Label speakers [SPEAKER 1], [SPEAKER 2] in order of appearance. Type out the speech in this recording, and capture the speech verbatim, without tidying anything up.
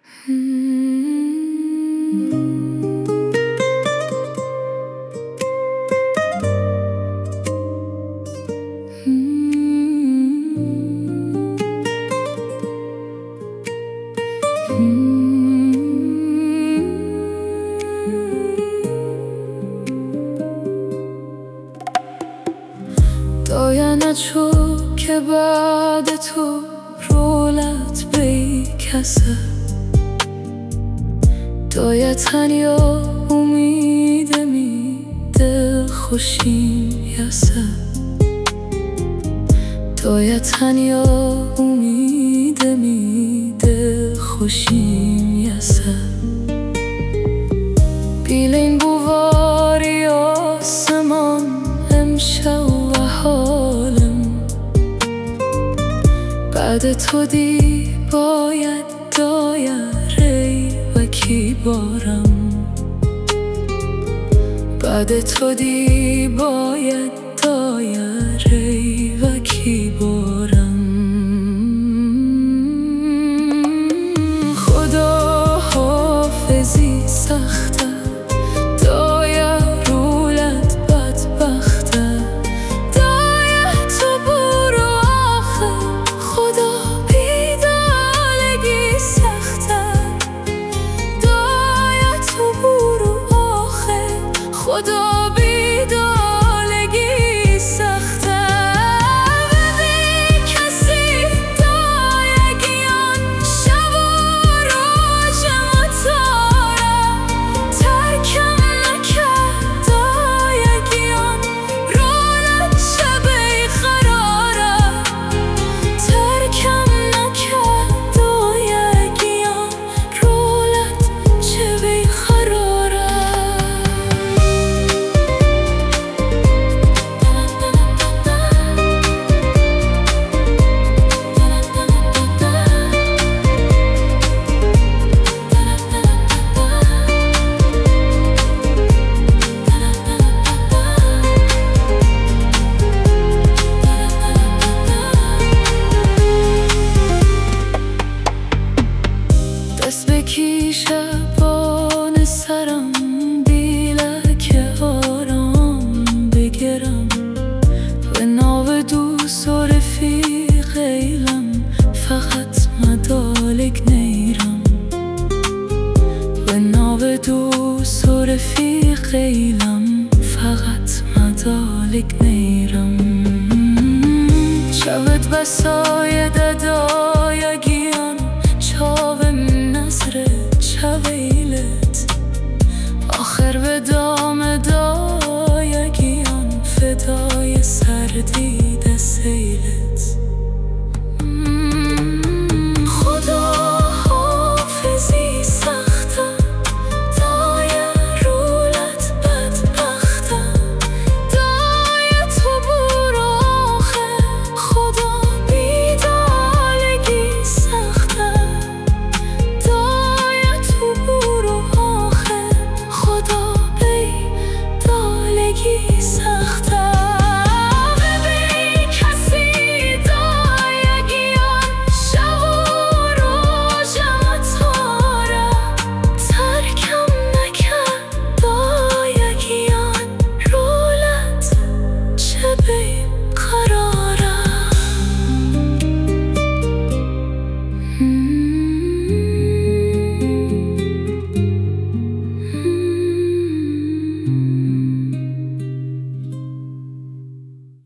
[SPEAKER 1] داینچو که بعد تو رولت بی کسه دایه تنیا امید میده خوشیم یسه دایه تنیا امید میده خوشیم یسه بیلین بواری آسمان امشب و حالم بعد تو دی باید دایره و کی بارم بعد تو دی باید دایره و کی بارم خدا حافظی سخته دایه رولت بدبخته دایه تو برو آخه خدا بیدالگی سخته دایه تو برو آخه خدا بیدالگی سخته ببین کسی دایگیان شب و روز مطاره ترکم نکرد دایگیان رولت شب قراره ترکم نکرد دایگیان رولت شب قراره دست بکی شبان سرم بیلک آرام بگیرم به ناو دوست و رفیق ایلم فقط مدالک نیرم به ناو دوست و رفیق ایلم فقط مدالک نیرم شبت بسای دایگیان چاوم نظر چویلت آخر به دام دایگیان فدای سردی